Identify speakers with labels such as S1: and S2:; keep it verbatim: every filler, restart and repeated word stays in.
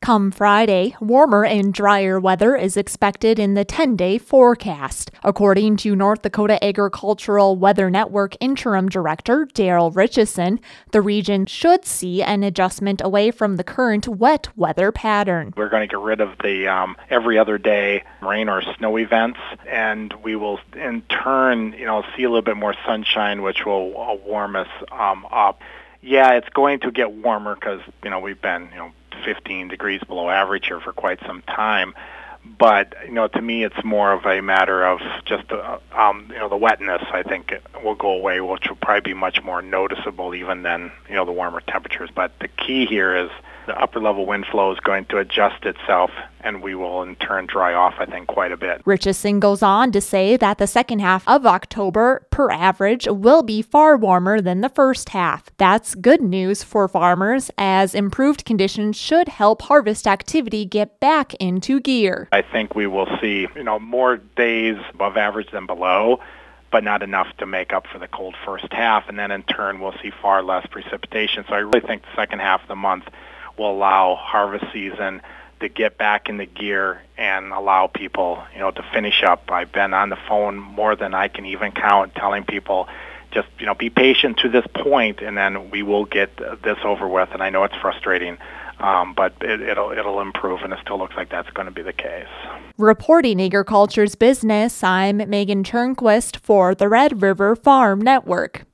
S1: Come Friday, warmer and drier weather is expected in the ten-day forecast. According to North Dakota Agricultural Weather Network Interim Director Daryl Richardson, the region should see an adjustment away from the current wet weather pattern.
S2: We're going to get rid of the um, every other day rain or snow events, and we will in turn, you know, see a little bit more sunshine, which will uh, warm us um, up. Yeah, it's going to get warmer because, you know, we've been, you know, fifteen degrees below average here for quite some time. But, you know, to me, it's more of a matter of just, uh, um, you know, the wetness, I think, will go away, which will probably be much more noticeable even than, you know, the warmer temperatures. But the key here is the upper-level wind flow is going to adjust itself, and we will, in turn, dry off, I think, quite a bit.
S1: Richardson goes on to say that the second half of October, per average, will be far warmer than the first half. That's good news for farmers, as improved conditions should help harvest activity get back into gear.
S2: I think we will see, you know, more days above average than below, but not enough to make up for the cold first half, and then, in turn, we'll see far less precipitation. So I really think the second half of the month will allow harvest season to get back into gear and allow people, you know, to finish up. I've been on the phone more than I can even count, telling people just, you know, be patient to this point, and then we will get this over with. And I know it's frustrating, um, but it, it'll it'll improve, and it still looks like that's going to be the case.
S1: Reporting Agriculture's Business, I'm Megan Turnquist for the Red River Farm Network.